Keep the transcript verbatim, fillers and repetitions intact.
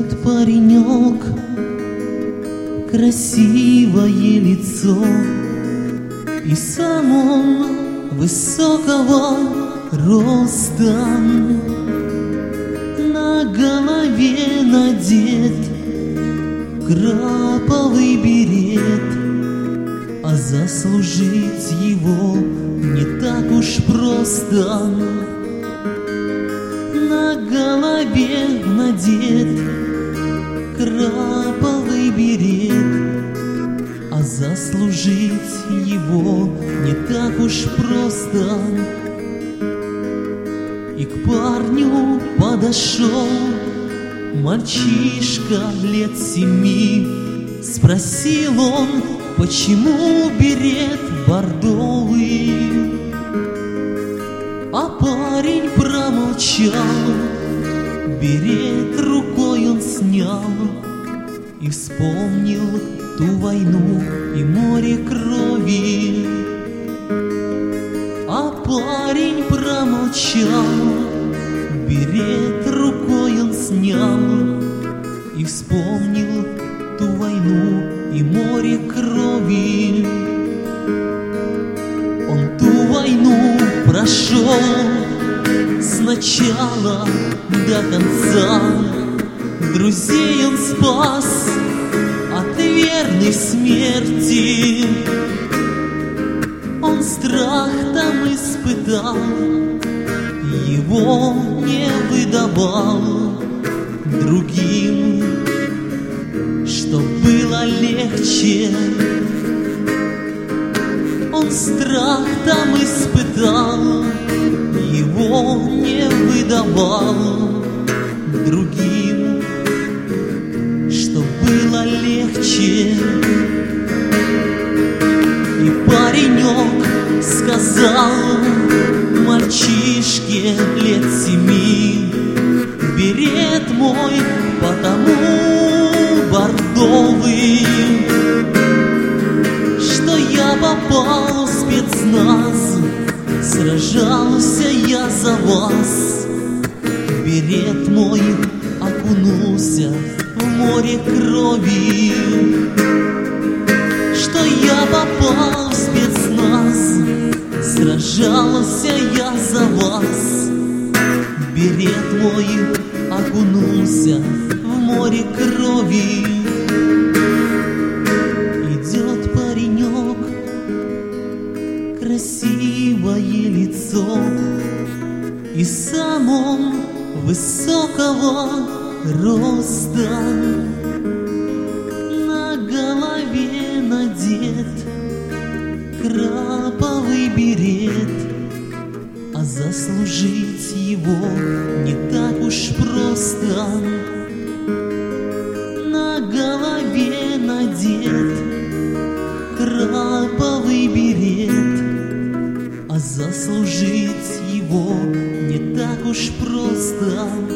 Идет паренек, красивое лицо, и сам он высокого роста. На голове надет краповый берет, а заслужить его не так уж просто. На голове надет краповый берет, а заслужить его не так уж просто. И к парню подошел мальчишка лет семи. Спросил он, почему берет бордовый, а парень промолчал. Берет рукой он снял и вспомнил ту войну и море крови. А парень промолчал. Берет рукой он снял и вспомнил ту войну и море крови. Он ту войну прошел с начала до конца. Друзей он спас от верной смерти. Он страх там испытал, его не выдавал другим, что было легче. Он страх там испытал, его не выдавал другим, что было легче. И паренек сказал мальчишке лет семи: берет мой потому бордовый, что я попал в спецназ, сражался я за вас. Берет мой окунулся в море крови, что я попал в спецназ, сражался я за вас. Берет мой окунулся в море крови. Идет паренек, красивое лицо, и сам он высокого роста. На голове надет краповый берет, а заслужить его не так уж просто. На голове надет краповый берет, а заслужить его не так уж просто.